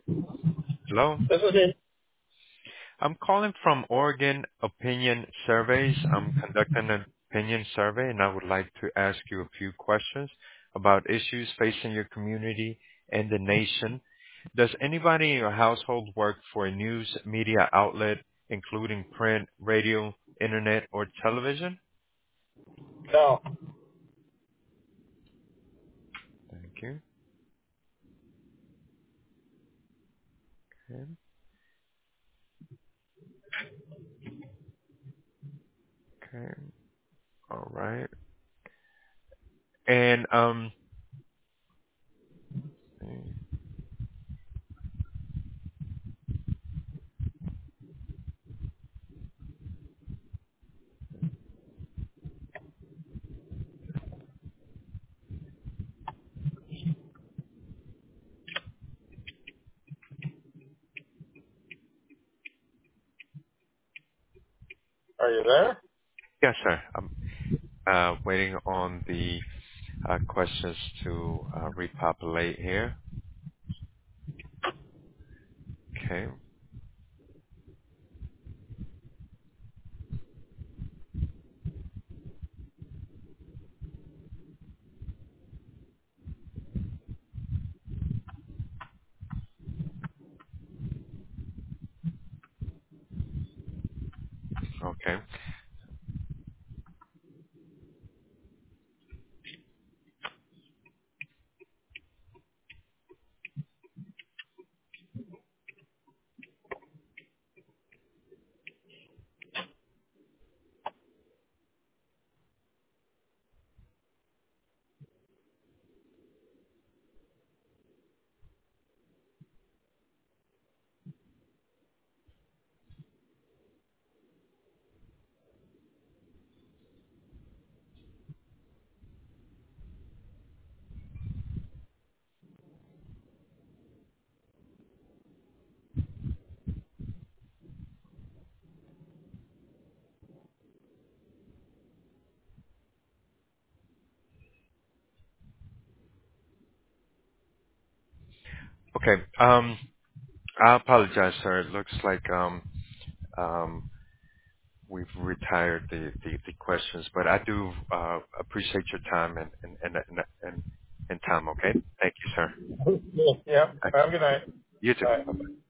Hello. This is it. I'm calling from Oregon Opinion Surveys. I'm conducting an opinion survey, and I would like to ask you a few questions about issues facing your community and the nation. Does anybody in your household work for a news media outlet, including print, radio, internet, or television? No. Thank you. Okay. Okay. All right. And Are you there? yes, sir. I'm waiting on the questions to repopulate here. Okay. Okay. Okay. I apologize, sir. It looks like um, we've retired the questions, but I do appreciate your time and time. Okay. Thank you, sir. Yeah. Thanks. Have a good night. You too. Bye. Bye.